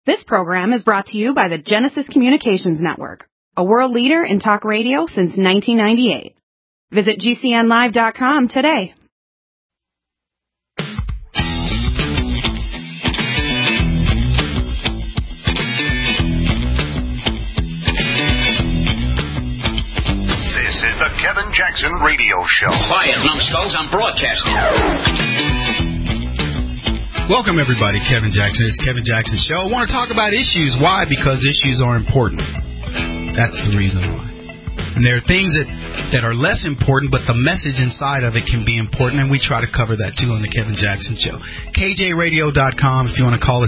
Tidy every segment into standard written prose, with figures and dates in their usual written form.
This program is brought to you by the Genesis Communications Network, a world leader in talk radio since 1998. Visit GCNlive.com today. This is the Kevin Jackson Radio Show. Quiet, numbskulls, I'm broadcasting. Welcome, everybody. Kevin Jackson. It's Kevin Jackson Show. I want to talk about issues. Why? Because issues are important. That's the reason why. And there are things that are less important, but the message inside of it can be important, and we try to cover that, too, on the Kevin Jackson Show. KJRadio.com if you want to call us,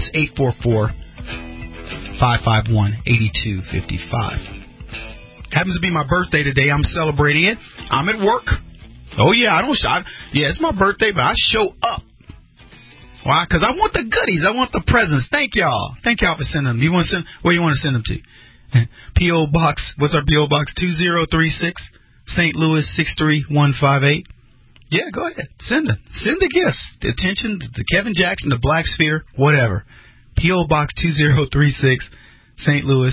844-551-8255. Happens to be my birthday today. I'm celebrating it. I'm at work. Oh, yeah, it's my birthday, but I show up. Why? Because I want the goodies. I want the presents. Thank y'all. Thank y'all for sending them. You want to send? Where you want to send them to? P.O. Box. What's our P.O. Box? 2036, St. Louis 63158. Yeah, go ahead. Send them. Send the gifts. The attention to Kevin Jackson, the Black Sphere, whatever. P.O. Box 2036, St. Louis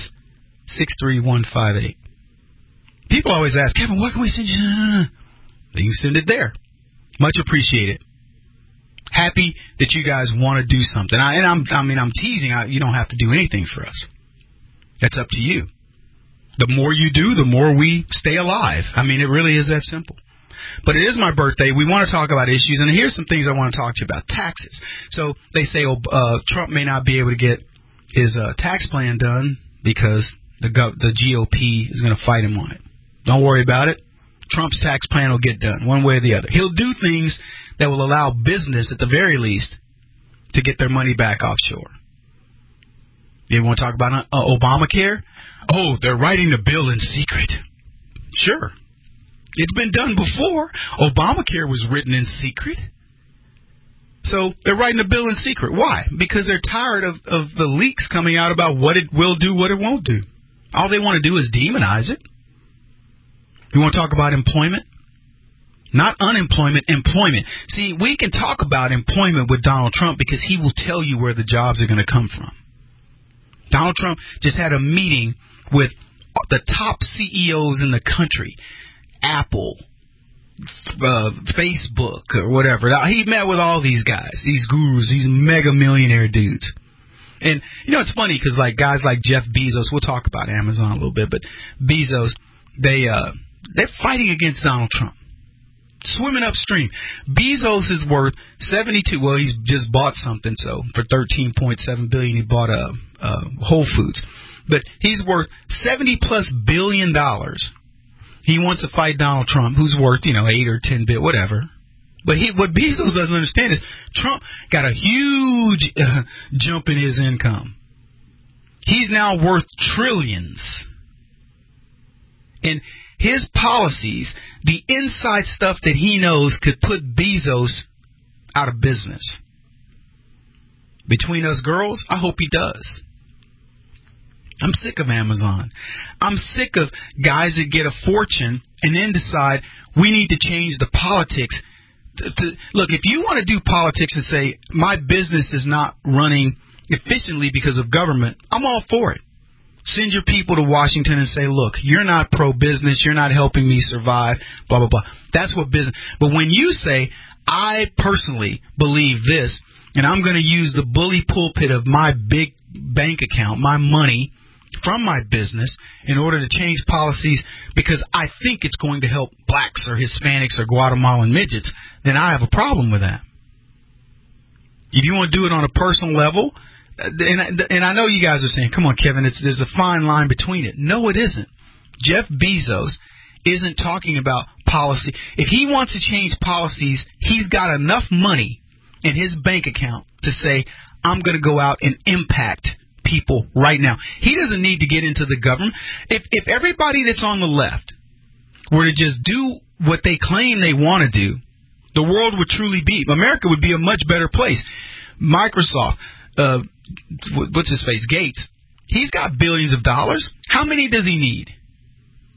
63158. People always ask, Kevin, what can we send you? You can send it there. Much appreciated. Happy that you guys want to do something. I'm teasing. You don't have to do anything for us. That's up to you. The more you do, the more we stay alive. It really is that simple. But it is my birthday. We want to talk about issues, and here's some things I want to talk to you about. Taxes. So they say Trump may not be able to get his tax plan done because the GOP is going to fight him on it. Don't worry about it. Trump's tax plan will get done one way or the other. He'll do things that will allow business, at the very least, to get their money back offshore. You want to talk about Obamacare? Oh, they're writing the bill in secret. Sure. It's been done before. Obamacare was written in secret. So they're writing the bill in secret. Why? Because they're tired of the leaks coming out about what it will do, what it won't do. All they want to do is demonize it. You want to talk about employment? Not unemployment, employment. See, we can talk about employment with Donald Trump because he will tell you where the jobs are going to come from. Donald Trump just had a meeting with the top CEOs in the country. Apple, Facebook, or whatever. He met with all these guys, these gurus, these mega millionaire dudes. And, it's funny because guys like Jeff Bezos, we'll talk about Amazon a little bit, but Bezos, they're fighting against Donald Trump. Swimming upstream. Bezos is worth 72. Well, he's just bought something, so for $13.7 billion, he bought Whole Foods. But he's worth $70+ billion. He wants to fight Donald Trump, who's worth 8 or 10 billion, whatever. But what Bezos doesn't understand is Trump got a huge jump in his income. He's now worth trillions. And his policies, the inside stuff that he knows could put Bezos out of business. Between us girls, I hope he does. I'm sick of Amazon. I'm sick of guys that get a fortune and then decide we need to change the politics. Look, if you want to do politics and say my business is not running efficiently because of government, I'm all for it. Send your people to Washington and say, look, you're not pro-business. You're not helping me survive, blah, blah, blah. That's what business. But when you say, I personally believe this, and I'm going to use the bully pulpit of my big bank account, my money from my business in order to change policies because I think it's going to help blacks or Hispanics or Guatemalan midgets, then I have a problem with that. If you want to do it on a personal level, and I know you guys are saying, come on, Kevin, there's a fine line between it. No, it isn't. Jeff Bezos isn't talking about policy. If he wants to change policies, he's got enough money in his bank account to say, I'm going to go out and impact people right now. He doesn't need to get into the government. If everybody that's on the left were to just do what they claim they want to do, the world would truly be, America would be a much better place. Microsoft, what's his face, Gates, he's got billions of dollars. How many does he need?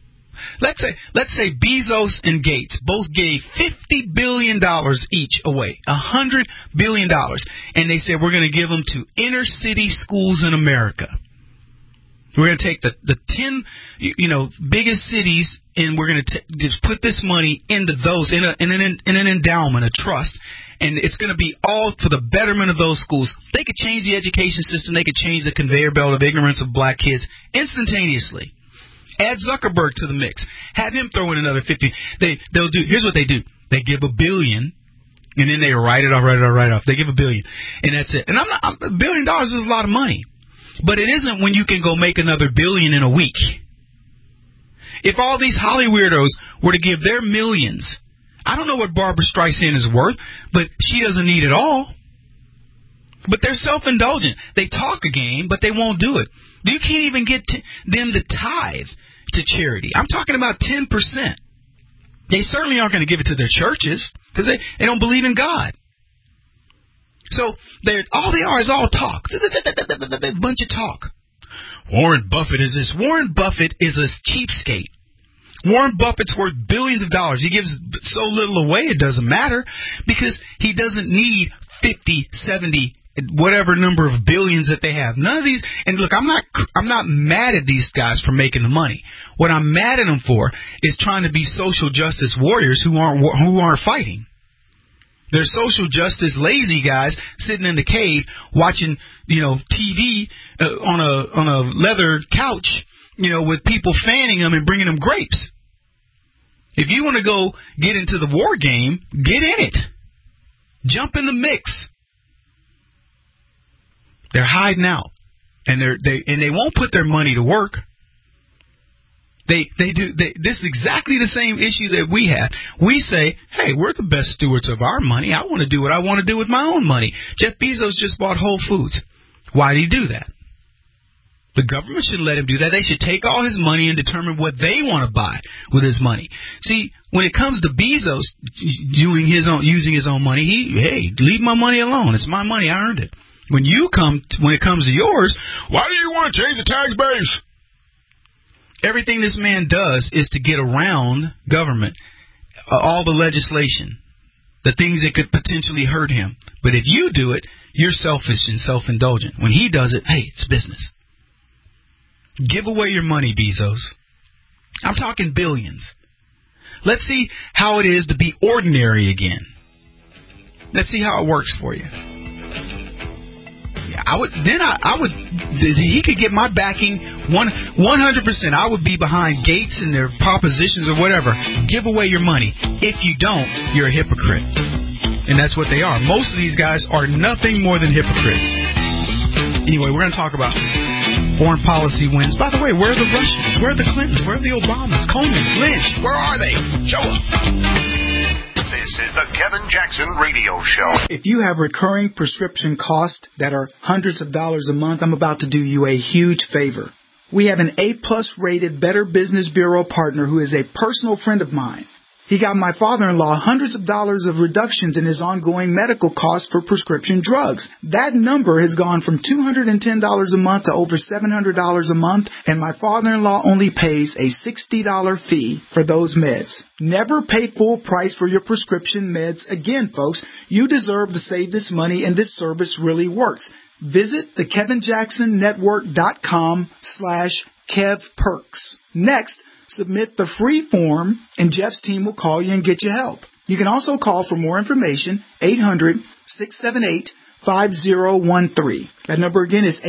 let's say Bezos and Gates both gave $50 billion each away, $100 billion. And they said, we're going to give them to inner city schools in America. We're going to take the 10, biggest cities, and we're going to just put this money into those in an endowment, a trust, and it's going to be all for the betterment of those schools. They could change the education system. They could change the conveyor belt of ignorance of black kids instantaneously. Add Zuckerberg to the mix. Have him throw in another 50. They'll do. Here's what they do. They give $1 billion, and then they write it off. They give $1 billion, and that's it. And $1 billion is a lot of money. But it isn't when you can go make another $1 billion in a week. If all these Holly weirdos were to give their millions, I don't know what Barbara Streisand is worth, but she doesn't need it all. But they're self-indulgent. They talk a game, but they won't do it. You can't even get them to tithe to charity. I'm talking about 10%. They certainly aren't going to give it to their churches because they don't believe in God. So all they are is all talk. A bunch of talk. Warren Buffett is this. Warren Buffett is a cheapskate. Warren Buffett's worth billions of dollars. He gives so little away it doesn't matter because he doesn't need 50, 70, whatever number of billions that they have. None of these. And look, I'm not mad at these guys for making the money. What I'm mad at them for is trying to be social justice warriors who aren't fighting. They're social justice lazy guys sitting in the cave watching, TV on a leather couch, with people fanning them and bringing them grapes. If you want to go get into the war game, get in it. Jump in the mix. They're hiding out, and they won't put their money to work. This is exactly the same issue that we have. We say, hey, we're the best stewards of our money. I want to do what I want to do with my own money. Jeff Bezos just bought Whole Foods. Why did he do that? The government should let him do that. They should take all his money and determine what they want to buy with his money. See, when it comes to Bezos using his own money, leave my money alone. It's my money. I earned it. When it comes to yours, why do you want to change the tax base? Everything this man does is to get around government, all the legislation, the things that could potentially hurt him. But if you do it, you're selfish and self-indulgent. When he does it, hey, it's business. Give away your money, Bezos. I'm talking billions. Let's see how it is to be ordinary again. Let's see how it works for you. He could get my backing 100%. I would be behind Gates and their propositions or whatever. Give away your money. If you don't, you're a hypocrite. And that's what they are. Most of these guys are nothing more than hypocrites. Anyway, we're going to talk about foreign policy wins. By the way, where are the Russians? Where are the Clintons? Where are the Obamas? Coleman, Lynch, where are they? Show up. This is the Kevin Jackson Radio Show. If you have recurring prescription costs that are hundreds of dollars a month, I'm about to do you a huge favor. We have an A-plus rated Better Business Bureau partner who is a personal friend of mine. He got my father-in-law hundreds of dollars of reductions in his ongoing medical costs for prescription drugs. That number has gone from $210 a month to over $700 a month, and my father-in-law only pays a $60 fee for those meds. Never pay full price for your prescription meds again, folks. You deserve to save this money, and this service really works. Visit the KevinJacksonNetwork.com/KevPerks. Next, submit the free form, and Jeff's team will call you and get you help. You can also call for more information, 800-678-5013. That number again is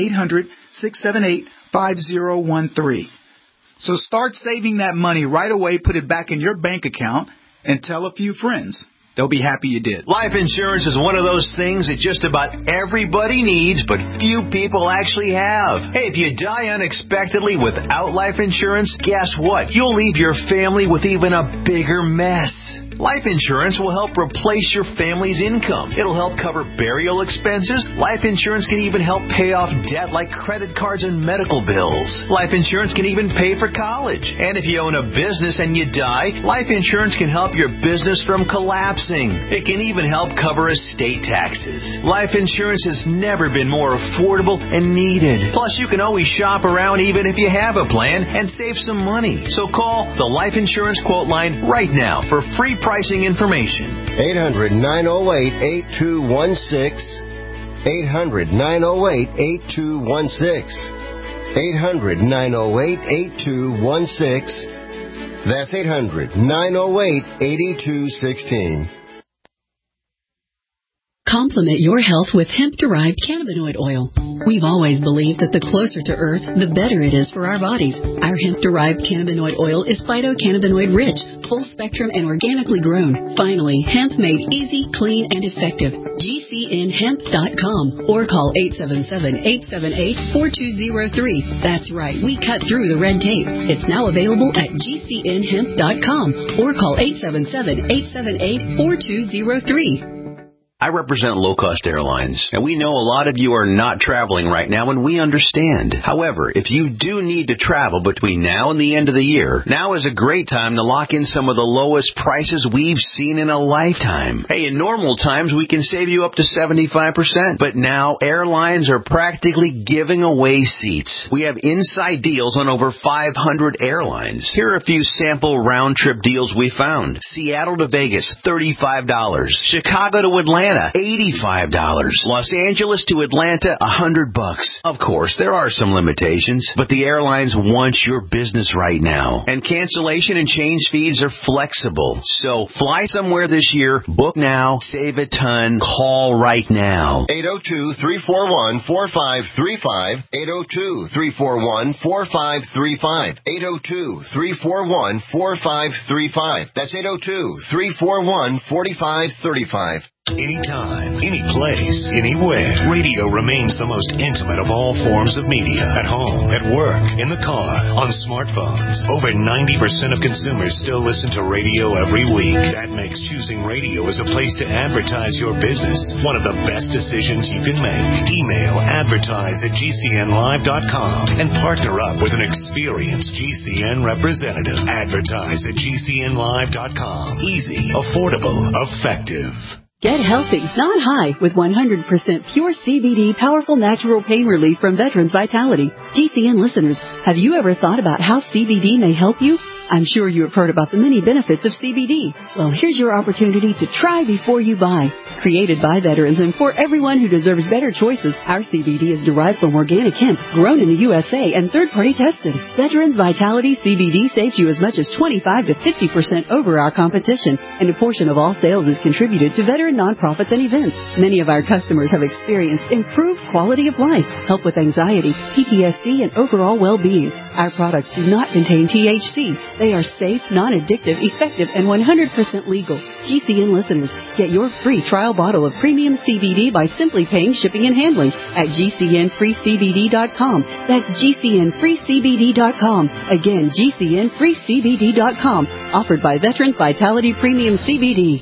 800-678-5013. So start saving that money right away, put it back in your bank account, and tell a few friends. They'll be happy you did. Life insurance is one of those things that just about everybody needs, but few people actually have. Hey, if you die unexpectedly without life insurance, guess what? You'll leave your family with even a bigger mess. Life insurance will help replace your family's income. It'll help cover burial expenses. Life insurance can even help pay off debt like credit cards and medical bills. Life insurance can even pay for college. And if you own a business and you die, life insurance can help your business from collapsing. It can even help cover estate taxes. Life insurance has never been more affordable and needed. Plus, you can always shop around even if you have a plan and save some money. So call the Life Insurance Quote Line right now for free pricing information. 800-908-8216. 800-908-8216. 800-908-8216. That's 800-908-8216. Complement your health with hemp-derived cannabinoid oil. We've always believed that the closer to Earth, the better it is for our bodies. Our hemp-derived cannabinoid oil is phytocannabinoid-rich, full-spectrum, and organically grown. Finally, hemp made easy, clean, and effective. GCNhemp.com or call 877-878-4203. That's right, we cut through the red tape. It's now available at GCNhemp.com or call 877-878-4203. I represent low-cost airlines, and we know a lot of you are not traveling right now, and we understand. However, if you do need to travel between now and the end of the year, now is a great time to lock in some of the lowest prices we've seen in a lifetime. Hey, in normal times, we can save you up to 75%, but now airlines are practically giving away seats. We have inside deals on over 500 airlines. Here are a few sample round-trip deals we found. Seattle to Vegas, $35. Chicago to Atlanta, $85. Los Angeles to Atlanta, $100. Of course, there are some limitations, but the airlines want your business right now. And cancellation and change fees are flexible. So fly somewhere this year, book now, save a ton, call right now. 802-341-4535. 802-341-4535. 802-341-4535. That's 802-341-4535. Anytime, any place, anywhere. Radio remains the most intimate of all forms of media. At home, at work, in the car, on smartphones. Over 90% of consumers still listen to radio every week. That makes choosing radio as a place to advertise your business one of the best decisions you can make. Email advertise@gcnlive.com and partner up with an experienced GCN representative. Advertise@gcnlive.com. Easy, affordable, effective. Get healthy, not high, with 100% pure CBD powerful natural pain relief from Veterans Vitality. GCN listeners, have you ever thought about how CBD may help you? I'm sure you have heard about the many benefits of CBD. Well, here's your opportunity to try before you buy. Created by veterans and for everyone who deserves better choices, our CBD is derived from organic hemp, grown in the USA, and third-party tested. Veterans Vitality CBD saves you as much as 25 to 50% over our competition, and a portion of all sales is contributed to veteran nonprofits and events. Many of our customers have experienced improved quality of life, help with anxiety, PTSD, and overall well-being. Our products do not contain THC. They are safe, non-addictive, effective, and 100% legal. GCN listeners, get your free trial bottle of premium CBD by simply paying shipping and handling at GCNFreeCBD.com. That's GCNFreeCBD.com. Again, GCNFreeCBD.com. Offered by Veterans Vitality Premium CBD.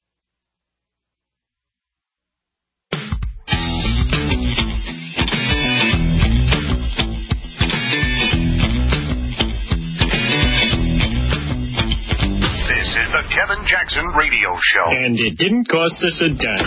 The Kevin Jackson Radio Show. And it didn't cost us a dime.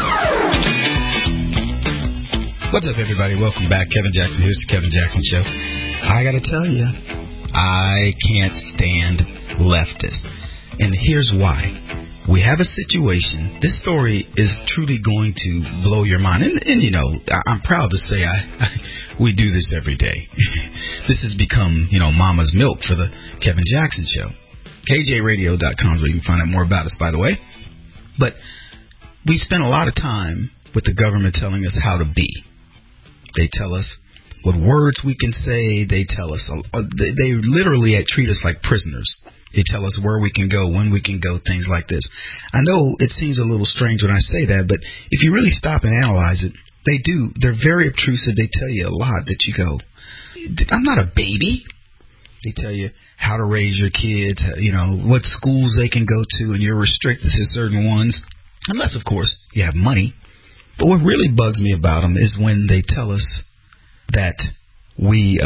What's up, everybody? Welcome back. Kevin Jackson. Here's the Kevin Jackson Show. I got to tell you, I can't stand leftists. And here's why. We have a situation. This story is truly going to blow your mind. And you know, I'm proud to say we do this every day. This has become, mama's milk for the Kevin Jackson Show. KJRadio.com is where you can find out more about us, by the way. But we spend a lot of time with the government telling us how to be. They tell us what words we can say. They tell us, they literally treat us like prisoners. They tell us where we can go, when we can go, things like this. I know it seems a little strange when I say that, but if you really stop and analyze it, they do. They're very obtrusive. They tell you a lot that you go, I'm not a baby. They tell you how to raise your kids, what schools they can go to, and you're restricted to certain ones, unless, of course, you have money. But what really bugs me about them is when they tell us that we,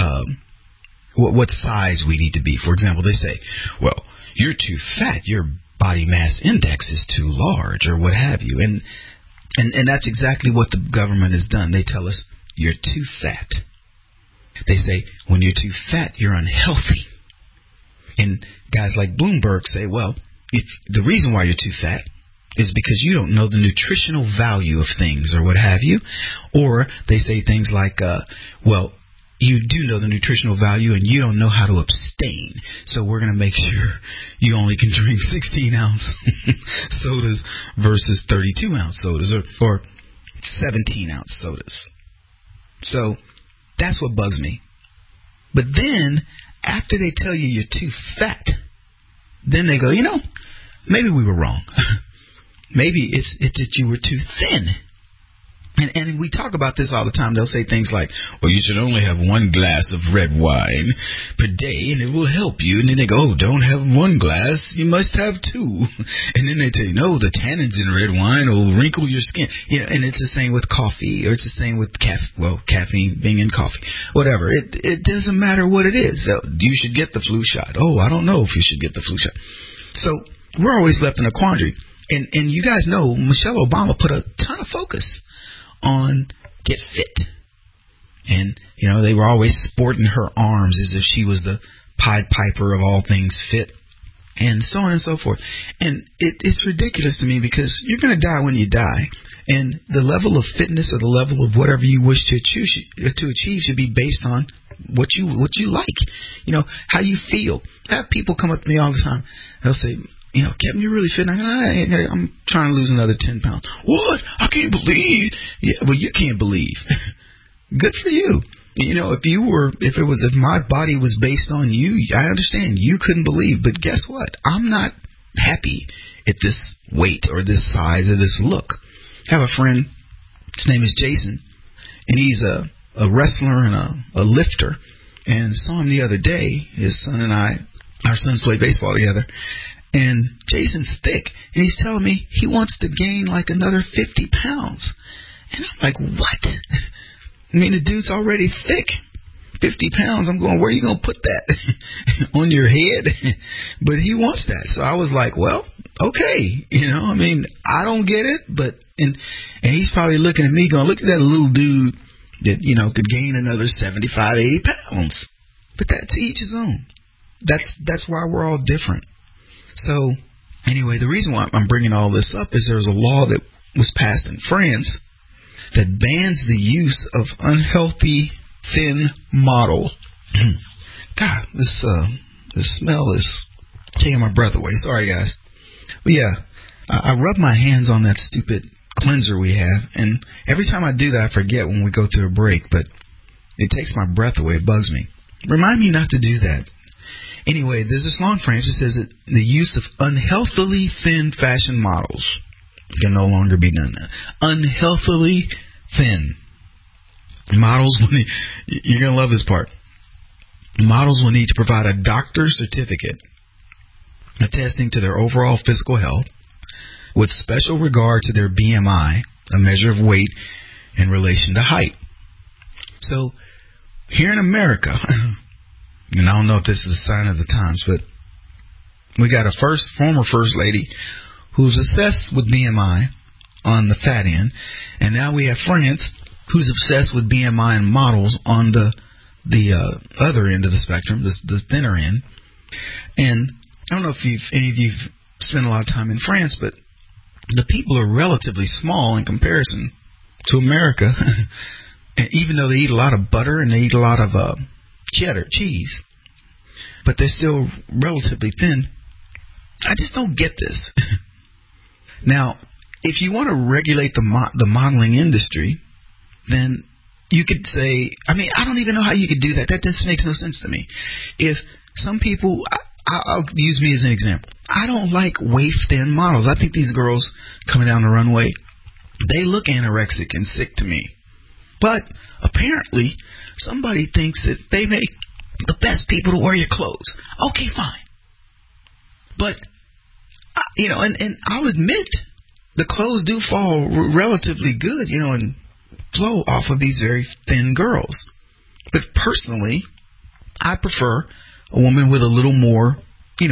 what size we need to be. For example, they say, well, you're too fat, your body mass index is too large, or what have you. And that's exactly what the government has done. They tell us you're too fat. They say when you're too fat, you're unhealthy. And guys like Bloomberg say, well, if the reason why you're too fat is because you don't know the nutritional value of things or what have you. Or they say things like, well, you do know the nutritional value and you don't know how to abstain. So we're going to make sure you only can drink 16-ounce sodas versus 32-ounce sodas or 17-ounce sodas. So that's what bugs me. But then after they tell you you're too fat, then they go, maybe we were wrong. Maybe it's that you were too thin. And we talk about this all the time. They'll say things like, well, you should only have one glass of red wine per day, and it will help you. And then they go, oh, don't have one glass. You must have two. And then they tell you, no, the tannins in red wine will wrinkle your skin. And it's the same with coffee, or it's the same with caffeine being in coffee. Whatever. It doesn't matter what it is. You should get the flu shot. Oh, I don't know if you should get the flu shot. So we're always left in a quandary. And you guys know Michelle Obama put a ton of focus on get fit. And, they were always sporting her arms as if she was the Pied Piper of all things fit, and so on and so forth. And it's ridiculous to me because you're going to die when you die. And the level of fitness or the level of whatever you wish to achieve should be based on what you like, how you feel. I have people come up to me all the time. They'll say, Kevin, you're really fit. I'm trying to lose another 10 pounds. What? I can't believe. Yeah, well, you can't believe. Good for you. If my body was based on you, I understand you couldn't believe. But guess what? I'm not happy at this weight or this size or this look. I have a friend. His name is Jason, and he's a wrestler and a lifter. And saw him the other day. His son and our sons play baseball together. And Jason's thick, and he's telling me he wants to gain like another 50 pounds. And I'm like, what? I mean, the dude's already thick. 50 pounds. I'm going, where are you going to put that? On your head? But he wants that. So I was like, well, okay. I don't get it. But and he's probably looking at me going, look at that little dude that, could gain another 75, 80 pounds. But that's each his own. That's why we're all different. So, anyway, the reason why I'm bringing all this up is there's a law that was passed in France that bans the use of unhealthy, thin model. God, this smell is taking my breath away. Sorry, guys. But yeah, I rub my hands on that stupid cleanser we have, and every time I do that, I forget when we go through a break, but it takes my breath away. It bugs me. Remind me not to do that. Anyway, there's this law in France that says that the use of unhealthily thin fashion models can no longer be done. Unhealthily thin models. You're going to love this part. Models will need to provide a doctor's certificate attesting to their overall physical health with special regard to their BMI, a measure of weight in relation to height. So here in America, and I don't know if this is a sign of the times, but we got a former first lady who's obsessed with BMI on the fat end, and now we have France who's obsessed with BMI and models on the other end of the spectrum, the thinner end. And I don't know if any of you've spent a lot of time in France, but the people are relatively small in comparison to America, and even though they eat a lot of butter and they eat a lot of cheddar, cheese, but they're still relatively thin. I just don't get this. Now, if you want to regulate the modeling industry, then you could say, I don't even know how you could do that. That just makes no sense to me. If some people, I'll use me as an example. I don't like waif-thin models. I think these girls coming down the runway, they look anorexic and sick to me. But apparently, somebody thinks that they make the best people to wear your clothes. Okay, fine. But, and I'll admit, the clothes do fall relatively good, and flow off of these very thin girls. But personally, I prefer a woman with a little more, meat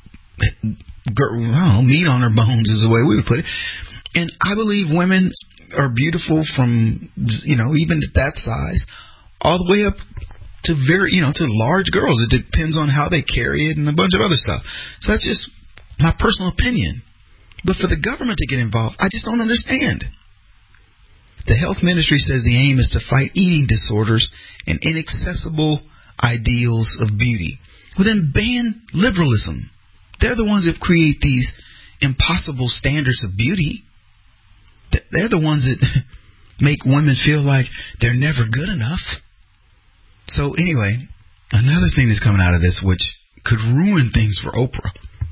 on her bones is the way we would put it. And I believe women are beautiful from, even at that size, all the way up to to large girls. It depends on how they carry it and a bunch of other stuff. So that's just my personal opinion. But for the government to get involved, I just don't understand. The health ministry says the aim is to fight eating disorders and inaccessible ideals of beauty. Well, then ban liberalism. They're the ones that create these impossible standards of beauty. They're the ones that make women feel like they're never good enough. So anyway, another thing that's coming out of this, which could ruin things for Oprah.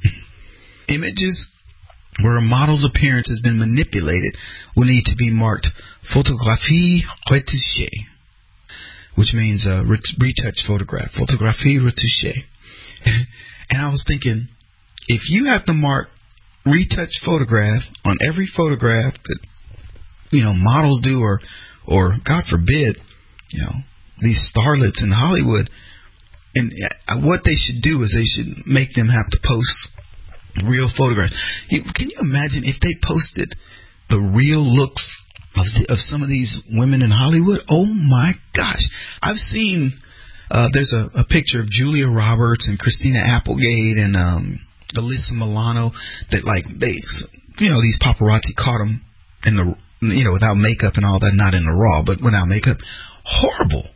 Images where a model's appearance has been manipulated will need to be marked photographie retouchée, which means retouched photograph, photographie retouchée. And I was thinking, if you have to mark retouched photograph on every photograph that models do, or God forbid, these starlets in Hollywood, and what they should do is they should make them have to post real photographs. Can you imagine if they posted the real looks of some of these women in Hollywood? Oh my gosh. I've seen there's a picture of Julia Roberts and Christina Applegate and Alyssa Milano that these paparazzi caught them in the without makeup and all that, not in the raw, but without makeup. Horrible.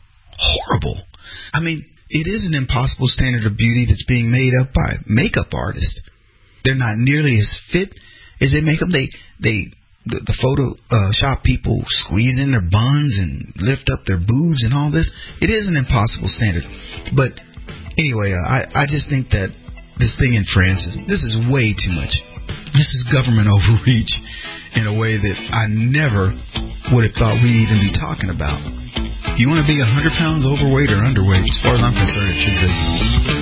I mean, it is an impossible standard of beauty that's being made up by makeup artists. They're not nearly as fit as they make them. The Photoshop people squeeze in their buns and lift up their boobs and all this. It is an impossible standard. But anyway, I just think that this thing in France this is way too much. This is government overreach in a way that I never would have thought we'd even be talking about. If you want to be 100 pounds overweight or underweight, as far as I'm concerned, it's your business.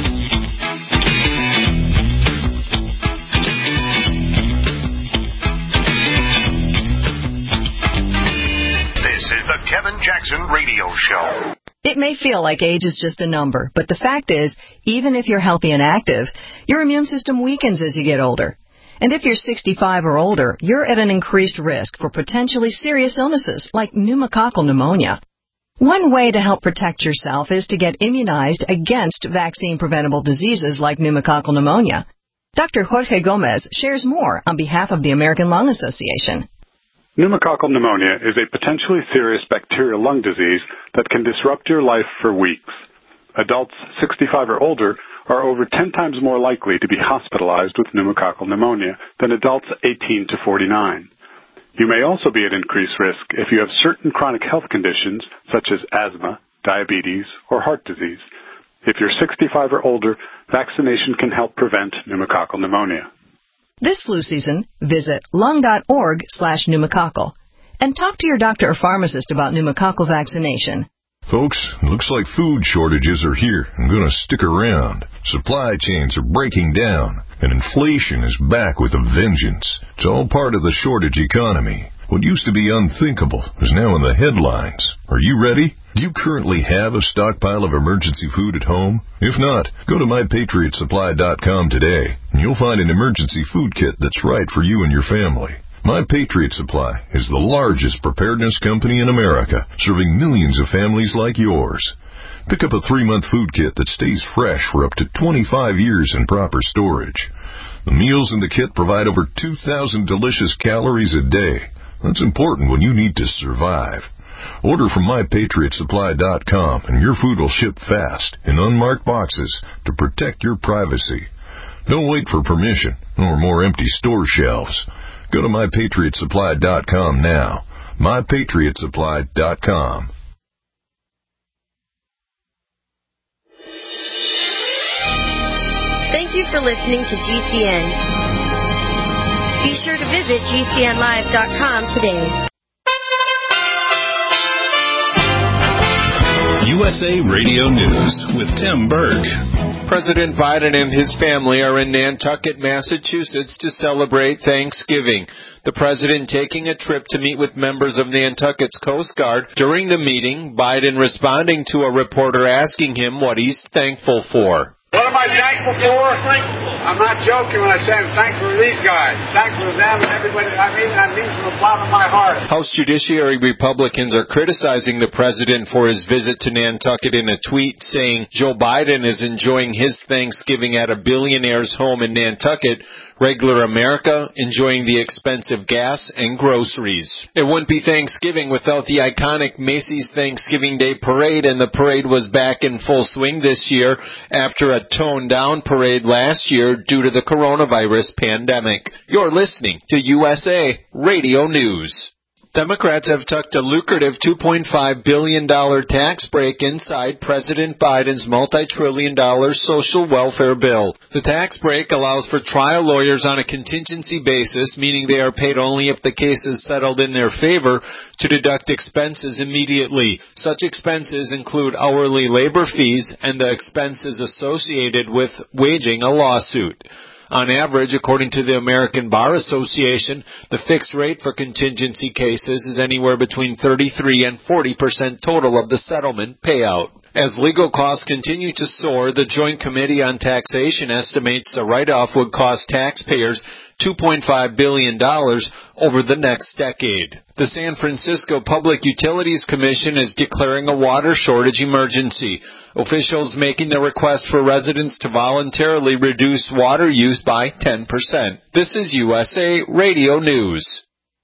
This is the Kevin Jackson Radio Show. It may feel like age is just a number, but the fact is, even if you're healthy and active, your immune system weakens as you get older. And if you're 65 or older, you're at an increased risk for potentially serious illnesses like pneumococcal pneumonia. One way to help protect yourself is to get immunized against vaccine-preventable diseases like pneumococcal pneumonia. Dr. Jorge Gomez shares more on behalf of the American Lung Association. Pneumococcal pneumonia is a potentially serious bacterial lung disease that can disrupt your life for weeks. Adults 65 or older are over 10 times more likely to be hospitalized with pneumococcal pneumonia than adults 18 to 49. You may also be at increased risk if you have certain chronic health conditions such as asthma, diabetes, or heart disease. If you're 65 or older, vaccination can help prevent pneumococcal pneumonia. This flu season, visit lung.org/pneumococcal and talk to your doctor or pharmacist about pneumococcal vaccination. Folks, looks like food shortages are here and going to stick around. Supply chains are breaking down, and inflation is back with a vengeance. It's all part of the shortage economy. What used to be unthinkable is now in the headlines. Are you ready? Do you currently have a stockpile of emergency food at home? If not, go to MyPatriotSupply.com today, and you'll find an emergency food kit that's right for you and your family. My Patriot Supply is the largest preparedness company in America, serving millions of families like yours. Pick up a 3-month food kit that stays fresh for up to 25 years in proper storage. The meals in the kit provide over 2,000 delicious calories a day. That's important when you need to survive. Order from MyPatriotSupply.com and your food will ship fast in unmarked boxes to protect your privacy. Don't wait for permission or more empty store shelves. Go to MyPatriotSupply.com now. MyPatriotSupply.com. Thank you for listening to GCN. Be sure to visit GCNlive.com today. You USA Radio News with Tim Berg. President Biden and his family are in Nantucket, Massachusetts to celebrate Thanksgiving. The president taking a trip to meet with members of Nantucket's Coast Guard. During the meeting, Biden responding to a reporter asking him what he's thankful for. What am I thankful for? I'm not joking when I say I'm thankful for these guys. Thankful for them and everybody. I mean from the bottom of my heart. House Judiciary Republicans are criticizing the president for his visit to Nantucket in a tweet saying Joe Biden is enjoying his Thanksgiving at a billionaire's home in Nantucket, regular America enjoying the expensive gas and groceries. It wouldn't be Thanksgiving without the iconic Macy's Thanksgiving Day Parade, and the parade was back in full swing this year after a toned-down parade last year due to the coronavirus pandemic. You're listening to USA Radio News. Democrats have tucked a lucrative $2.5 billion tax break inside President Biden's multi-trillion-dollar social welfare bill. The tax break allows for trial lawyers on a contingency basis, meaning they are paid only if the case is settled in their favor, to deduct expenses immediately. Such expenses include hourly labor fees and the expenses associated with waging a lawsuit. On average, according to the American Bar Association, the fixed rate for contingency cases is anywhere between 33 and 40% total of the settlement payout. As legal costs continue to soar, the Joint Committee on Taxation estimates the write-off would cost taxpayers $2.5 billion over the next decade. The San Francisco Public Utilities Commission is declaring a water shortage emergency. Officials making the request for residents to voluntarily reduce water use by 10%. This is USA Radio News.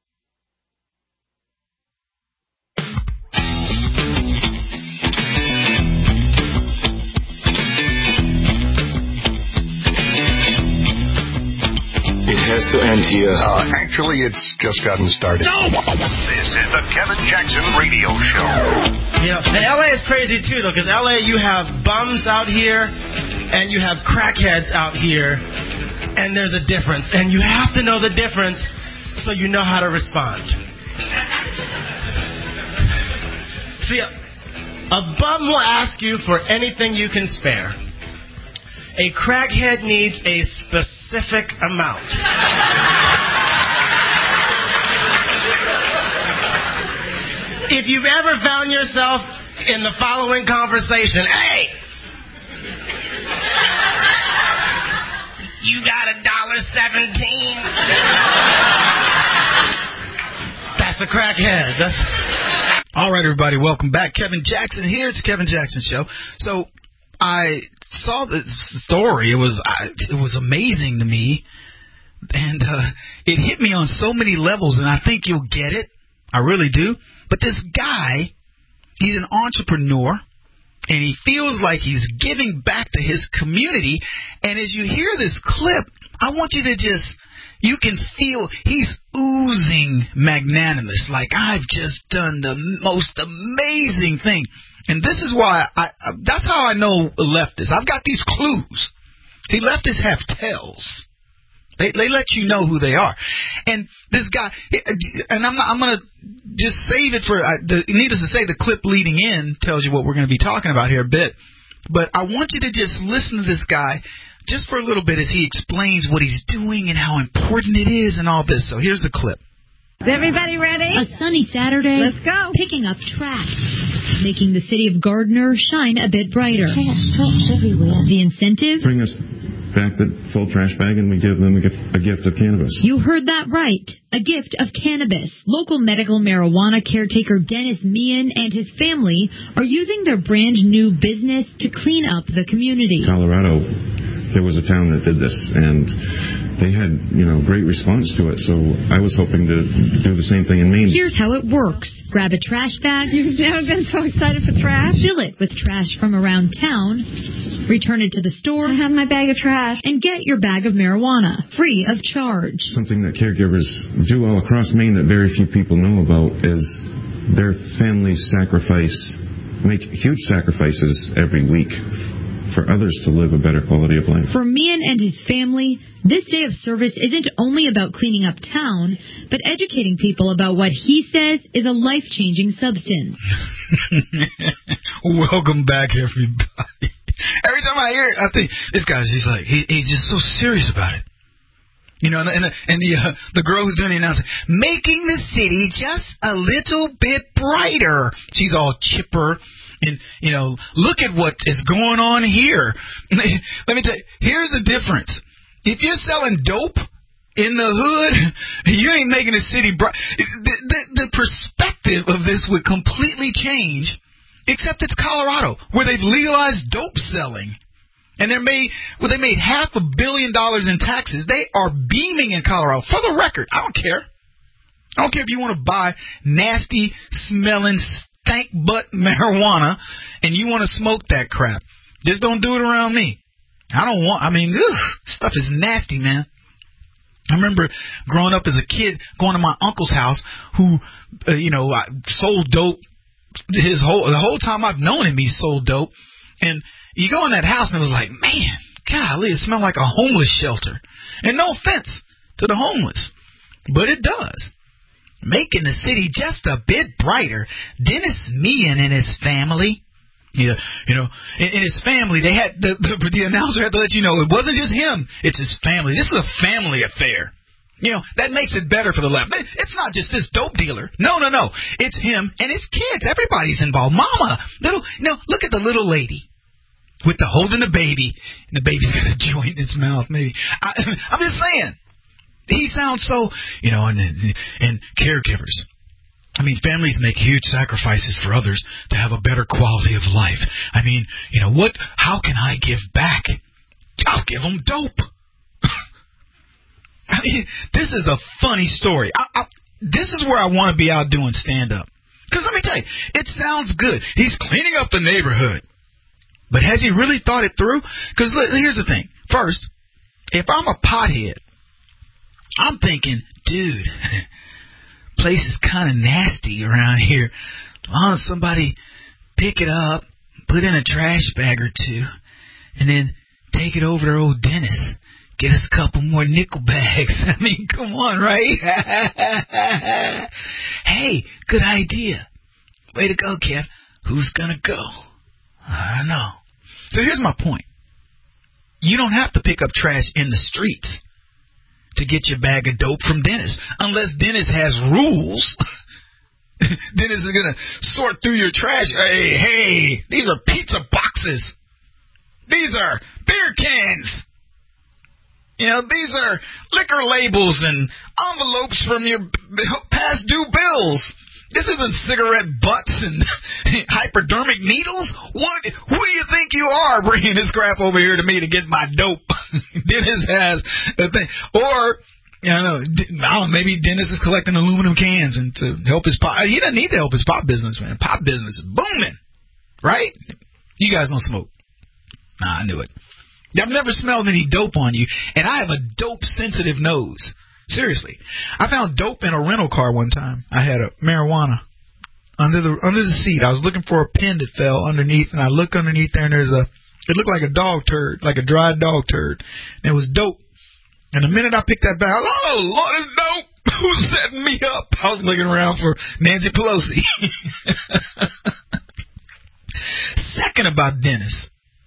It has to end here. Actually, it's just gotten started. No! This is the Kevin Jackson Radio Show. You know, and L.A. is crazy, too, though, because L.A., you have bums out here, and you have crackheads out here, and there's a difference. And you have to know the difference so you know how to respond. See, a bum will ask you for anything you can spare. A crackhead needs a specific amount. If you've ever found yourself in the following conversation, hey, you got $1.17? That's a crackhead. All right, everybody, welcome back. Kevin Jackson here. It's the Kevin Jackson Show. So I saw the story. It was amazing to me, and it hit me on so many levels, and I think you'll get it. I really do. But this guy, he's an entrepreneur, and he feels like he's giving back to his community. And as you hear this clip, I want you to you can feel he's oozing magnanimous, like I've just done the most amazing thing. And this is why that's how I know leftists. I've got these clues. See, leftists have tells. They let you know who they are. And this guy, and I'm going to just save it for, needless to say, the clip leading in tells you what we're going to be talking about here a bit. But I want you to just listen to this guy just for a little bit as he explains what he's doing and how important it is and all this. So here's the clip. Is everybody ready? A sunny Saturday. Let's go. Picking up trash, making the city of Gardner shine a bit brighter. Trash everywhere. The incentive? Bring us back the full trash bag and we give them a gift of cannabis. You heard that right. A gift of cannabis. Local medical marijuana caretaker Dennis Meehan and his family are using their brand new business to clean up the community. Colorado, there was a town that did this, and they had, great response to it. So I was hoping to do the same thing in Maine. Here's how it works. Grab a trash bag. You've never been so excited for trash? Fill it with trash from around town. Return it to the store. I have my bag of trash. And get your bag of marijuana, free of charge. Something that caregivers do all across Maine that very few people know about is their families make huge sacrifices every week for others to live a better quality of life. For Meehan and his family, this day of service isn't only about cleaning up town, but educating people about what he says is a life-changing substance. Welcome back, everybody. Every time I hear it, I think, this guy's just like, he's just so serious about it. You know, and the girl who's doing the announcement, making the city just a little bit brighter. She's all chipper. And, you know, look at what is going on here. Let me tell you, here's the difference. If you're selling dope in the hood, you ain't making the city bright. The perspective of this would completely change, except it's Colorado, where they've legalized dope selling. And they made $500 million in taxes. They are beaming in Colorado. For the record, I don't care. I don't care if you want to buy nasty smelling stank butt marijuana and you want to smoke that crap. Just don't do it around me. Stuff is nasty, man. I remember growing up as a kid, going to my uncle's house who, sold dope. The whole time I've known him, he sold dope. And you go in that house and it was like, man, golly, it smelled like a homeless shelter. And no offense to the homeless, but it does. Making the city just a bit brighter. Dennis Meehan and his family, in his family, they had the announcer had to let you know it wasn't just him, it's his family. This is a family affair. That makes it better for the left. It's not just this dope dealer. No. It's him and his kids. Everybody's involved. Mama, look at the little lady with the holding the baby, and the baby's got a joint in its mouth, maybe. I'm just saying. He sounds so, and caregivers. I mean, families make huge sacrifices for others to have a better quality of life. I mean, how can I give back? I'll give them dope. I mean, this is a funny story. This is where I want to be out doing stand-up. Because let me tell you, it sounds good. He's cleaning up the neighborhood. But has he really thought it through? Because here's the thing. First, if I'm a pothead, I'm thinking, dude, place is kind of nasty around here. Why don't somebody pick it up, put in a trash bag or two, and then take it over to old Dennis. Get us a couple more nickel bags. I mean, come on, right? Hey, good idea. Way to go, Kev. Who's going to go? I don't know. So here's my point. You don't have to pick up trash in the streets to get your bag of dope from Dennis. Unless Dennis has rules. Dennis is going to sort through your trash. Hey, these are pizza boxes. These are beer cans. These are liquor labels and envelopes from your past due bills. This isn't cigarette butts and hypodermic needles. Who do you think you are bringing this crap over here to me to get my dope? Dennis has a thing. Or, maybe Dennis is collecting aluminum cans and to help his pop. He doesn't need to help his pop business, man. Pop business is booming, right? You guys don't smoke. Nah, I knew it. I've never smelled any dope on you, and I have a dope-sensitive nose. Seriously. I found dope in a rental car one time. I had a marijuana under the seat. I was looking for a pin that fell underneath, and I looked underneath there, and it looked like a dog turd, like a dried dog turd. And it was dope. And the minute I picked that back, oh, Lord, it's dope. Who's setting me up? I was looking around for Nancy Pelosi. Second about Dennis.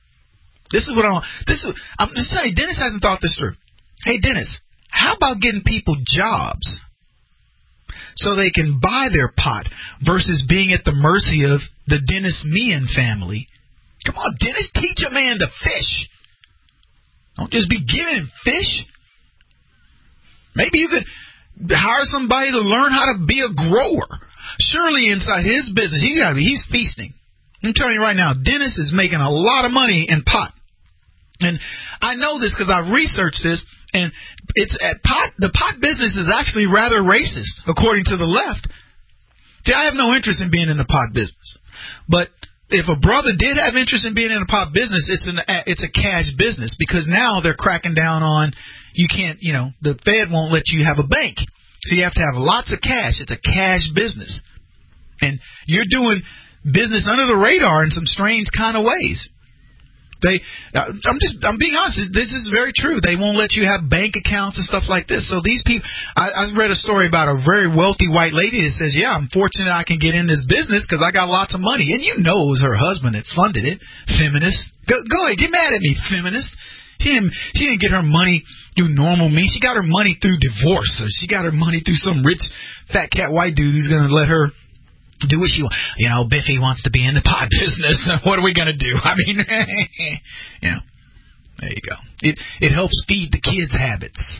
I'm just saying, Dennis hasn't thought this through. Hey, Dennis, how about getting people jobs so they can buy their pot versus being at the mercy of the Dennis Meehan family? Come on, Dennis, teach a man to fish. Don't just be giving him fish. Maybe you could hire somebody to learn how to be a grower. Surely inside his business, he's feasting. I'm telling you right now, Dennis is making a lot of money in pot. And I know this because I've researched this, and the pot business is actually rather racist, according to the left. See, I have no interest in being in the pot business. But if a brother did have interest in being in the pot business, it's a cash business, because now they're cracking down on, you can't, the Fed won't let you have a bank. So you have to have lots of cash. It's a cash business. And you're doing business under the radar in some strange kind of ways. I'm being honest. This is very true. They won't let you have bank accounts and stuff like this. So these people, I read a story about a very wealthy white lady that says, yeah, I'm fortunate I can get in this business because I got lots of money. And you know it was her husband that funded it. Feminist. Go ahead, get mad at me, feminist. She didn't get her money through normal means. She got her money through divorce. Or she got her money through some rich, fat cat white dude who's going to let her do what she wants. You know, Biffy wants to be in the pot business. What are we going to do? I mean, you know, there you go. It helps feed the kids' habits.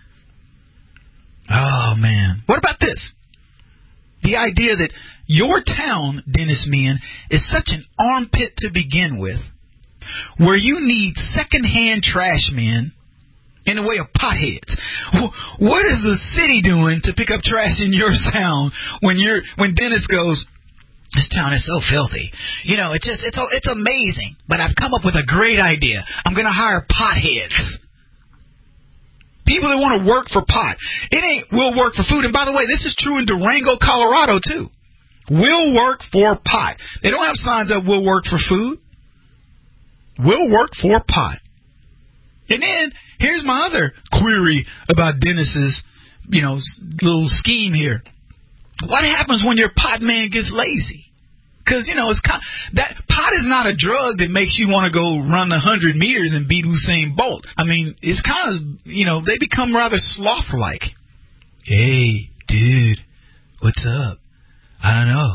Oh, man. What about this? The idea that your town, Dennis Meehan, is such an armpit to begin with, where you need secondhand trash men in the way of potheads. What is the city doing to pick up trash in your town when Dennis goes, this town is so filthy. You know, it's amazing, but I've come up with a great idea. I'm going to hire potheads. People that want to work for pot. It ain't will work for food. And by the way, this is true in Durango, Colorado, too. Will work for pot. They don't have signs that will work for food. Will work for pot. And then here's my other query about Dennis's, little scheme here. What happens when your pot man gets lazy? Because, that pot is not a drug that makes you want to go run 100 meters and beat Usain Bolt. I mean, it's kind of, they become rather sloth-like. Hey, dude, what's up? I don't know.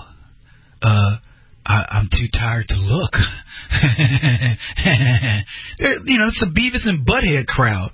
I'm too tired to look. It's a Beavis and Butthead crowd.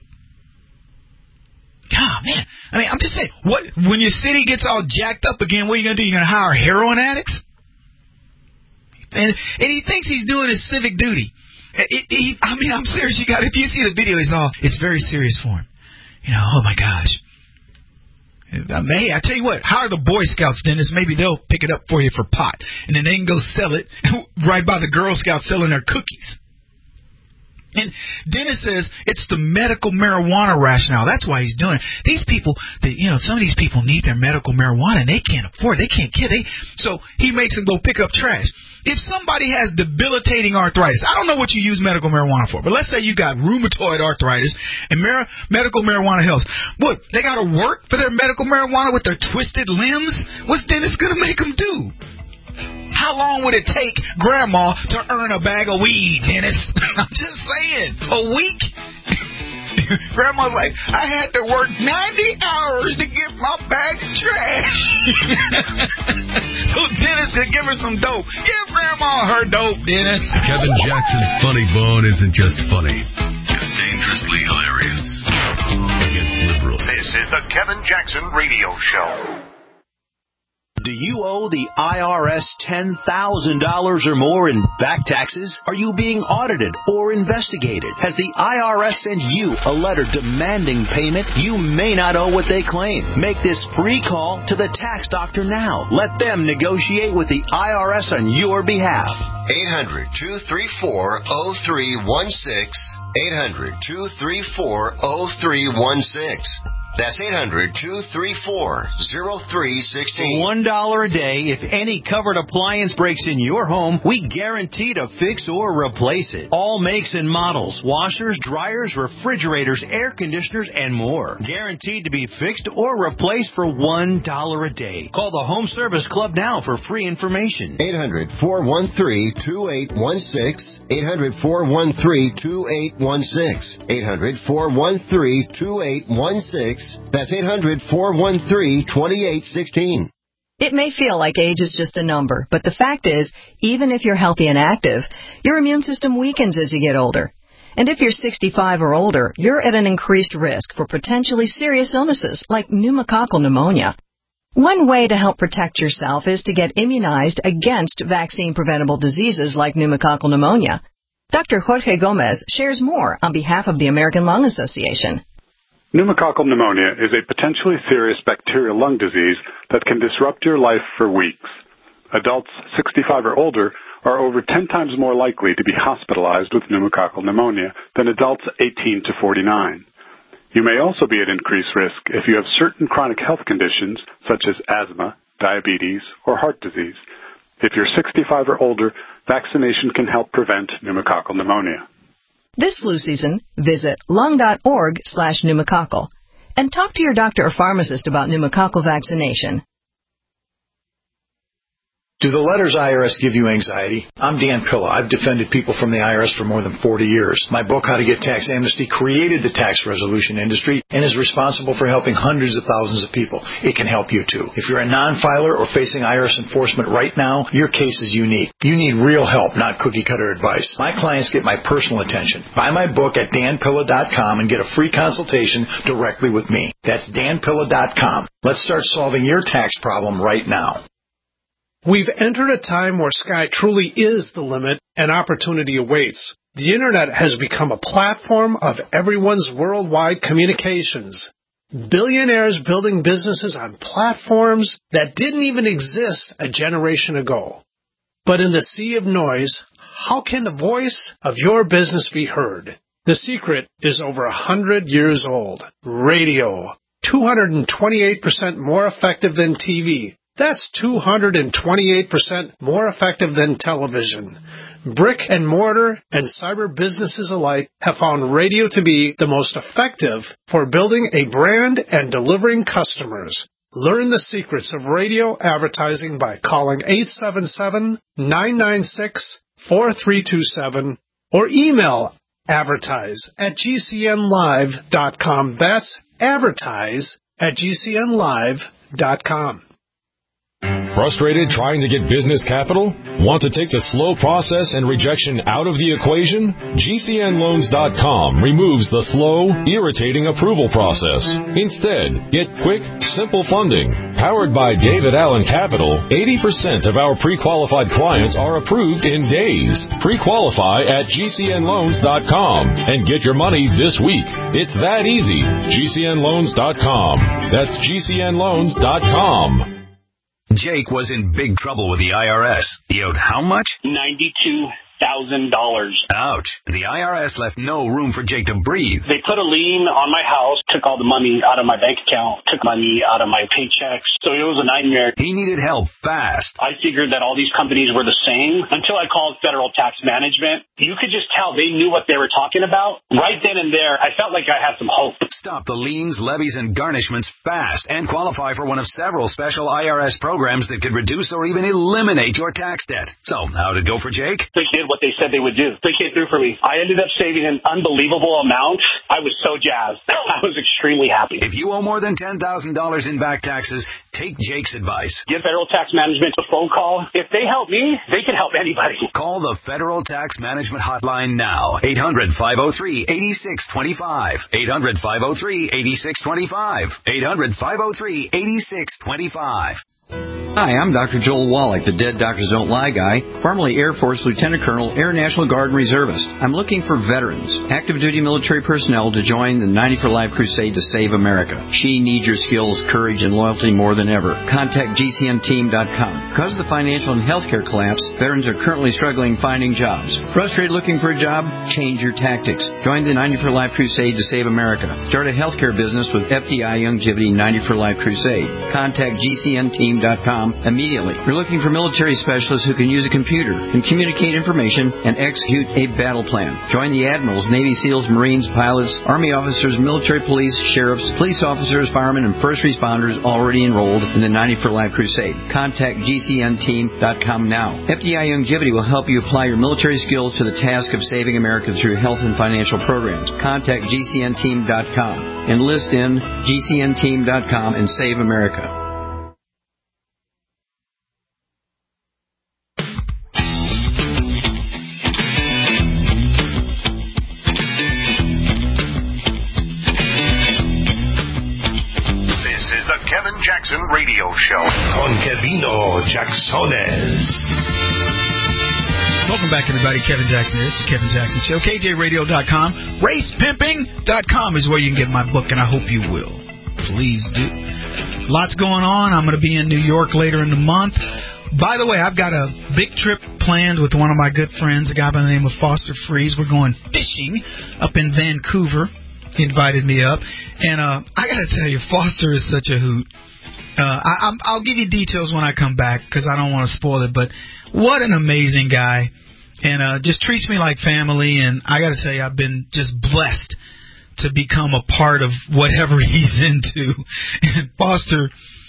God, man. I mean, I'm just saying, when your city gets all jacked up again, what are you going to do? You're going to hire heroin addicts? And he thinks he's doing his civic duty. I'm serious. If you see the video, it's very serious for him. Oh my gosh. Hey, I tell you what, hire the Boy Scouts, Dennis. Maybe they'll pick it up for you for pot. And then they can go sell it right by the Girl Scouts selling their cookies. And Dennis says it's the medical marijuana rationale. That's why he's doing it. These people, some of these people need their medical marijuana and they can't afford it. They can't get it. So he makes them go pick up trash. If somebody has debilitating arthritis, I don't know what you use medical marijuana for, but let's say you got rheumatoid arthritis and medical marijuana helps. What, they got to work for their medical marijuana with their twisted limbs? What's Dennis going to make them do? How long would it take Grandma to earn a bag of weed, Dennis? I'm just saying. A week? Grandma's like, I had to work 90 hours to get my bag of trash. So Dennis could give her some dope. Give Grandma her dope, Dennis. Kevin Jackson's funny bone isn't just funny. It's dangerously hilarious. Against liberals. This is the Kevin Jackson Radio Show. Do you owe the IRS $10,000 or more in back taxes? Are you being audited or investigated? Has the IRS sent you a letter demanding payment? You may not owe what they claim. Make this free call to the tax doctor now. Let them negotiate with the IRS on your behalf. 800-234-0316. 800-234-0316. That's 800-234-0316. $1 a day. If any covered appliance breaks in your home, we guarantee to fix or replace it. All makes and models. Washers, dryers, refrigerators, air conditioners, and more. Guaranteed to be fixed or replaced for $1 a day. Call the Home Service Club now for free information. 800-413-2816. 800-413-2816. 800-413-2816. That's 800-413-2816. It may feel like age is just a number, but the fact is, even if you're healthy and active, your immune system weakens as you get older. And if you're 65 or older, you're at an increased risk for potentially serious illnesses like pneumococcal pneumonia. One way to help protect yourself is to get immunized against vaccine-preventable diseases like pneumococcal pneumonia. Dr. Jorge Gomez shares more on behalf of the American Lung Association. Pneumococcal pneumonia is a potentially serious bacterial lung disease that can disrupt your life for weeks. Adults 65 or older are over 10 times more likely to be hospitalized with pneumococcal pneumonia than adults 18 to 49. You may also be at increased risk if you have certain chronic health conditions such as asthma, diabetes, or heart disease. If you're 65 or older, vaccination can help prevent pneumococcal pneumonia. This flu season, visit lung.org/pneumococcal and talk to your doctor or pharmacist about pneumococcal vaccination. Do the letters IRS give you anxiety? I'm Dan Pilla. I've defended people from the IRS for more than 40 years. My book, How to Get Tax Amnesty, created the tax resolution industry and is responsible for helping hundreds of thousands of people. It can help you, too. If you're a non-filer or facing IRS enforcement right now, your case is unique. You need real help, not cookie-cutter advice. My clients get my personal attention. Buy my book at danpilla.com and get a free consultation directly with me. That's danpilla.com. Let's start solving your tax problem right now. We've entered a time where sky truly is the limit and opportunity awaits. The Internet has become a platform of everyone's worldwide communications. Billionaires building businesses on platforms that didn't even exist a generation ago. But in the sea of noise, how can the voice of your business be heard? The secret is over 100 years old. Radio. 228% more effective than TV. That's 228% more effective than television. Brick and mortar and cyber businesses alike have found radio to be the most effective for building a brand and delivering customers. Learn the secrets of radio advertising by calling 877-996-4327 or email advertise@gcnlive.com. That's advertise@gcnlive.com. Frustrated trying to get business capital? Want to take the slow process and rejection out of the equation? GCNloans.com removes the slow, irritating approval process. Instead, get quick, simple funding. Powered by David Allen Capital, 80% of our pre-qualified clients are approved in days. Pre-qualify at GCNloans.com and get your money this week. It's that easy. GCNloans.com. That's GCNloans.com. Jake was in big trouble with the IRS. He owed how much? $92,000. Ouch. The IRS left no room for Jake to breathe. They put a lien on my house, took all the money out of my bank account, took money out of my paychecks. So it was a nightmare. He needed help fast. I figured that all these companies were the same until I called Federal Tax Management. You could just tell they knew what they were talking about. Right then and there, I felt like I had some hope. Stop the liens, levies, and garnishments fast and qualify for one of several special IRS programs that could reduce or even eliminate your tax debt. So, how'd it go for Jake? They did what they said they would do. They came through for me. I ended up saving an unbelievable amount. I was so jazzed. I was extremely happy. If you owe more than $10,000 in back taxes, take Jake's advice. Give Federal Tax Management a phone call. If they help me, they can help anybody. Call the Federal Tax Management Hotline now. 800-503-8625. 800-503-8625. 800-503-8625. Hi, I'm Dr. Joel Wallach, the Dead Doctors Don't Lie guy, formerly Air Force Lieutenant Colonel, Air National Guard Reservist. I'm looking for veterans, active duty military personnel to join the 90 for Life crusade to save America. She needs your skills, courage, and loyalty more than ever. Contact GCNteam.com. Because of the financial and healthcare collapse, veterans are currently struggling finding jobs. Frustrated looking for a job? Change your tactics. Join the 90 for Life crusade to save America. Start a healthcare business with FDI Youngevity 90 for Life crusade. Contact GCNteam.com immediately. We're looking for military specialists who can use a computer, can communicate information, and execute a battle plan. Join the admirals, Navy SEALs, Marines, pilots, Army officers, military police, sheriffs, police officers, firemen, and first responders already enrolled in the 90 for Life crusade. Contact GCNteam.com now. FDI Youngevity will help you apply your military skills to the task of saving America through health and financial programs. Contact GCNteam.com. Enlist in GCNteam.com and save America. Kevin Jackson Radio Show. Con Kevino Jacksones. Welcome back, everybody. Kevin Jackson here. It's the Kevin Jackson Show. KJRadio.com. RacePimping.com is where you can get my book, and I hope you will. Please do. Lots going on. I'm going to be in New York later in the month. By the way, I've got a big trip planned with one of my good friends, a guy by the name of Foster Freeze. We're going fishing up in Vancouver. He invited me up. And I got to tell you, Foster is such a hoot. I'll give you details when I come back because I don't want to spoil it. But what an amazing guy. and just treats me like family. And I got to tell you, I've been just blessed to become a part of whatever he's into. And Foster,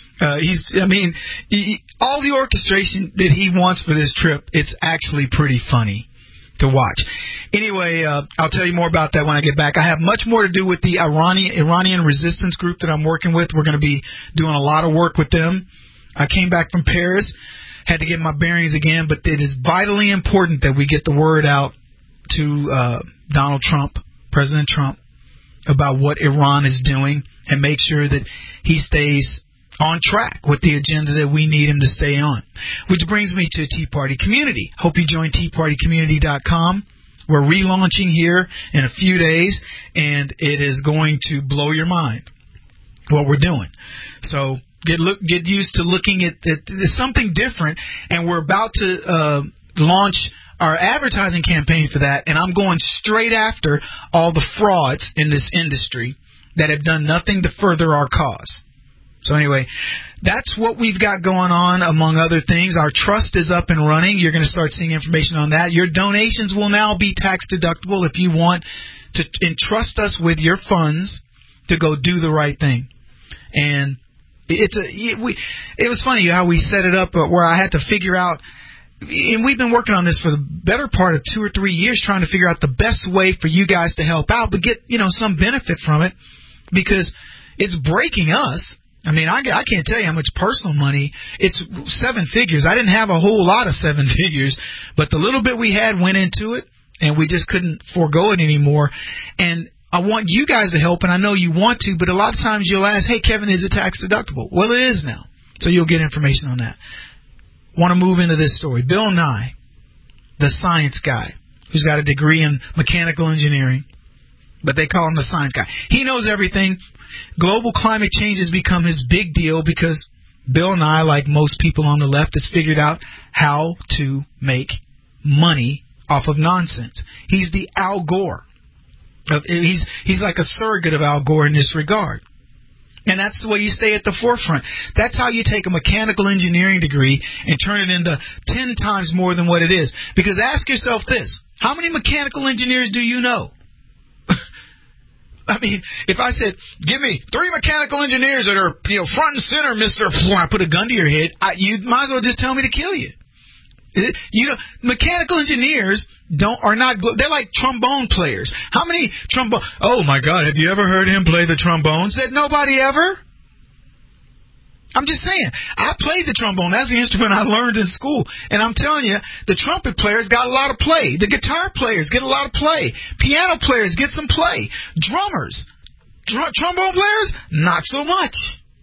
all the orchestration that he wants for this trip, it's actually pretty funny to watch. Anyway, I'll tell you more about that when I get back. I have much more to do with the Iranian resistance group that I'm working with. We're going to be doing a lot of work with them. I came back from Paris, had to get my bearings again, but it is vitally important that we get the word out to Donald Trump, President Trump, about what Iran is doing and make sure that he stays on track with the agenda that we need him to stay on. Which brings me to Tea Party Community. Hope you join TeaPartyCommunity.com. We're relaunching here in a few days, and it is going to blow your mind what we're doing. So get used to looking at something different, and we're about to launch our advertising campaign for that, and I'm going straight after all the frauds in this industry that have done nothing to further our cause. So anyway, that's what we've got going on, among other things. Our trust is up and running. You're going to start seeing information on that. Your donations will now be tax deductible if you want to entrust us with your funds to go do the right thing. And it was funny how we set it up where I had to figure out, and we've been working on this for the better part of 2 or 3 years, trying to figure out the best way for you guys to help out, but get some benefit from it, because it's breaking us. I mean, I can't tell you how much personal money. It's 7 figures. I didn't have a whole lot of 7 figures, but the little bit we had went into it, and we just couldn't forego it anymore. And I want you guys to help, and I know you want to, but a lot of times you'll ask, hey, Kevin, is it tax deductible? Well, it is now, so you'll get information on that. Want to move into this story. Bill Nye, the science guy, who's got a degree in mechanical engineering, but they call him the science guy. He knows everything. Global climate change has become his big deal because Bill Nye, like most people on the left, has figured out how to make money off of nonsense. He's the Al Gore. He's like a surrogate of Al Gore in this regard. And that's the way you stay at the forefront. That's how you take a mechanical engineering degree and turn it into 10 times more than what it is. Because ask yourself this, how many mechanical engineers do you know? I mean, if I said, give me 3 mechanical engineers that are, front and center, Mr. When I put a gun to your head, you might as well just tell me to kill you. Mechanical engineers they're like trombone players. How many trombone? Oh my God, have you ever heard him play the trombone? Said nobody ever. I'm just saying, I played the trombone. That's the instrument I learned in school. And I'm telling you, the trumpet players got a lot of play. The guitar players get a lot of play. Piano players get some play. Drummers, trombone players, not so much.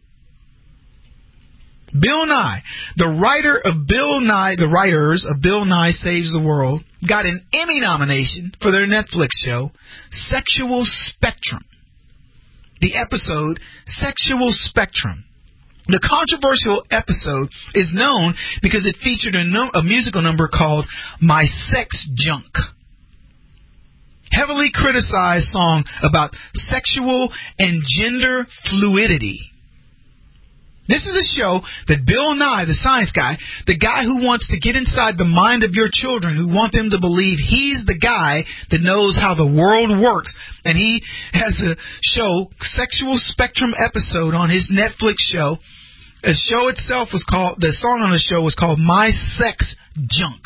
Bill Nye, the writers of Bill Nye Saves the World, got an Emmy nomination for their Netflix show, Sexual Spectrum. The episode, Sexual Spectrum. The controversial episode is known because it featured a musical number called My Sex Junk. Heavily criticized song about sexual and gender fluidity. This is a show that Bill Nye, the science guy, the guy who wants to get inside the mind of your children, who want them to believe he's the guy that knows how the world works, and he has a show, Sexual Spectrum episode on his Netflix show. The show itself was called, the song on the show was called My Sex Junk.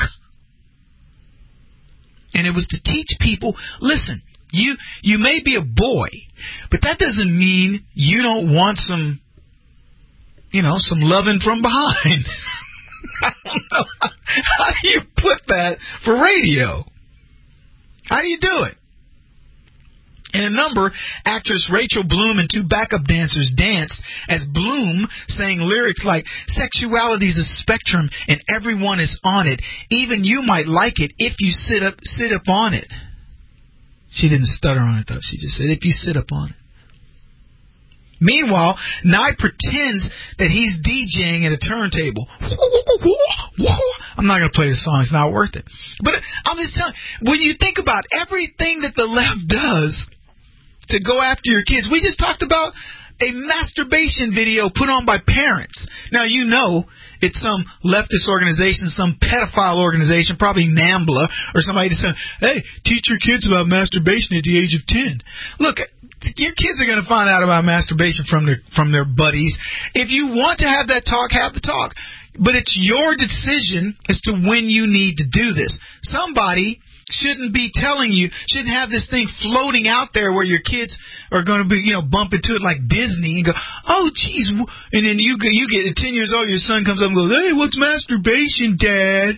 And it was to teach people, listen, you may be a boy, but that doesn't mean you don't want some loving from behind. I don't know. How do you put that for radio? How do you do it? In a number, actress Rachel Bloom and 2 backup dancers danced as Bloom sang lyrics like, sexuality's a spectrum and everyone is on it. Even you might like it if you sit up on it. She didn't stutter on it, though. She just said, if you sit up on it. Meanwhile, Nye pretends that he's DJing at a turntable. I'm not going to play the song. It's not worth it. But I'm just telling you, when you think about everything that the left does to go after your kids, we just talked about a masturbation video put on by parents. Now, it's some leftist organization, some pedophile organization, probably NAMBLA or somebody to say, hey, teach your kids about masturbation at the age of 10. Look, your kids are going to find out about masturbation from their buddies. If you want to have that talk, have the talk. But it's your decision as to when you need to do this. Somebody shouldn't be telling you, shouldn't have this thing floating out there where your kids are going to be, bump into it like Disney and go, oh, geez. And then you get at 10 years old, your son comes up and goes, hey, what's masturbation, Dad?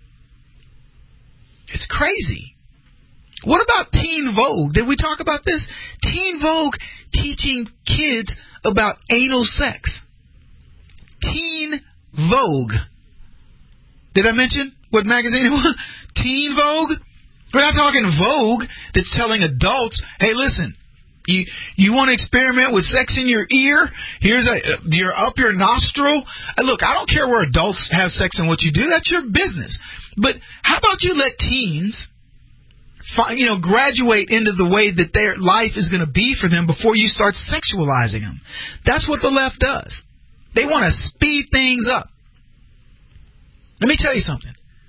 It's crazy. What about Teen Vogue? Did we talk about this? Teen Vogue teaching kids about anal sex. Teen Vogue. Did I mention what magazine it was? Teen Vogue? We're not talking Vogue that's telling adults, hey, listen, you want to experiment with sex in your ear? Here's you're up your nostril. Look, I don't care where adults have sex and what you do. That's your business. But how about you let teens graduate into the way that their life is going to be for them before you start sexualizing them? That's what the left does. They want to speed things up. Let me tell you something.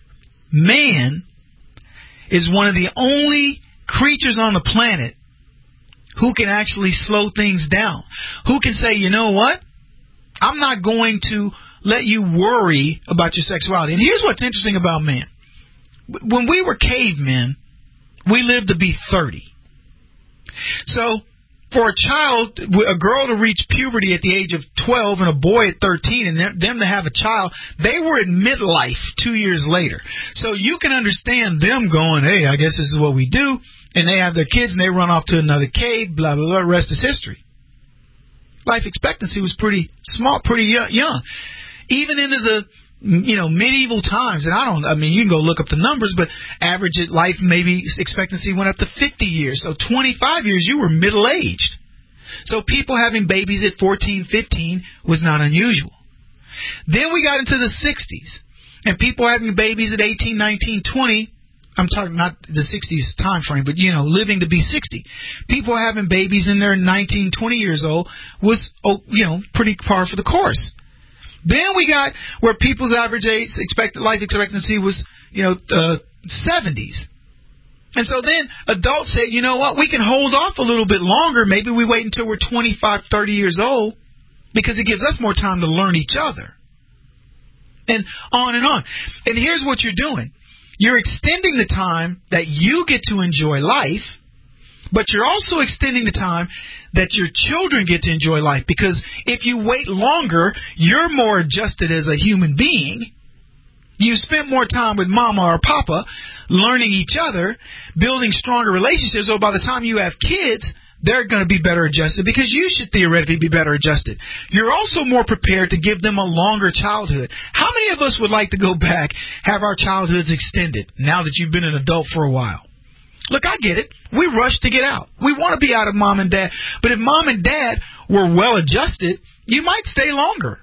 Man is one of the only creatures on the planet who can actually slow things down. Who can say, you know what? I'm not going to let you worry about your sexuality. And here's what's interesting about man. When we were cavemen, we lived to be 30. So for a girl to reach puberty at the age of 12 and a boy at 13 and them to have a child, they were at midlife 2 years later. So you can understand them going, hey, I guess this is what we do. And they have their kids and they run off to another cave, blah, blah, blah, the rest is history. Life expectancy was pretty small, pretty young. Even into the medieval times, and you can go look up the numbers, but average life maybe expectancy went up to 50 years. So 25 years, you were middle-aged. So people having babies at 14, 15 was not unusual. Then we got into the 60s, and people having babies at 18, 19, 20. I'm talking not the 60s time frame, but, living to be 60. People having babies in their 19, 20 years old was, pretty par for the course. Then we got where people's average age, life expectancy was, 70s. And so then adults said, you know what, we can hold off a little bit longer. Maybe we wait until we're 25, 30 years old because it gives us more time to learn each other. And on and on. And here's what you're doing. You're extending the time that you get to enjoy life, but you're also extending the time that your children get to enjoy life. Because if you wait longer, you're more adjusted as a human being. You spent more time with mama or papa learning each other, building stronger relationships. So by the time you have kids, they're going to be better adjusted because you should theoretically be better adjusted. You're also more prepared to give them a longer childhood. How many of us would like to go back, have our childhoods extended now that you've been an adult for a while? Look, I get it. We rush to get out. We want to be out of mom and dad. But if mom and dad were well adjusted, you might stay longer.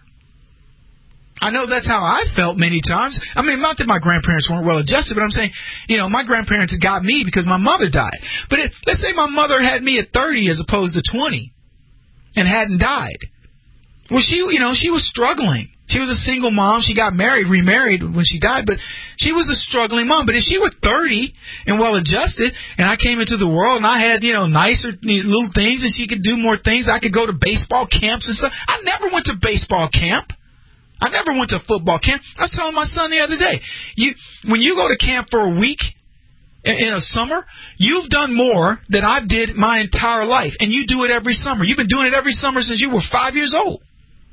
I know that's how I felt many times. I mean, not that my grandparents weren't well adjusted, but I'm saying, my grandparents got me because my mother died. But let's say my mother had me at 30 as opposed to 20 and hadn't died. Well, she was struggling. She was a single mom. She got remarried when she died, but she was a struggling mom. But if she were 30 and well-adjusted, and I came into the world and I had, nicer little things and she could do more things, I could go to baseball camps and stuff. I never went to baseball camp. I never went to football camp. I was telling my son the other day, when you go to camp for a week in a summer, you've done more than I did my entire life, and you do it every summer. You've been doing it every summer since you were 5 years old.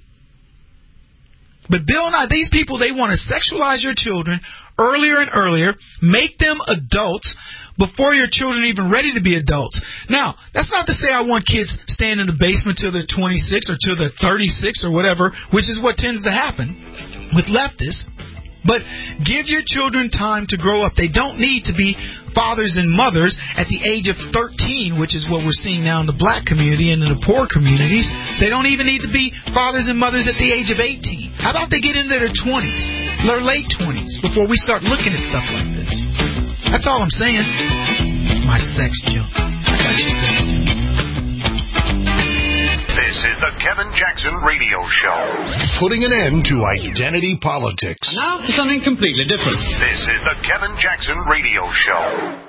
But Bill and I, these people, they want to sexualize your children earlier and earlier, make them adults before your children are even ready to be adults. Now, that's not to say I want kids staying in the basement till they're 26 or till they're 36 or whatever, which is what tends to happen with leftists. But give your children time to grow up. They don't need to be fathers and mothers at the age of 13, which is what we're seeing now in the black community and in the poor communities. They don't even need to be fathers and mothers at the age of 18. How about they get into their 20s, their late 20s, before we start looking at stuff like this? That's all I'm saying. My sex junk. I got your sex junk. This is the Kevin Jackson Radio Show. Putting an end to identity politics. Now for something completely different. This is the Kevin Jackson Radio Show.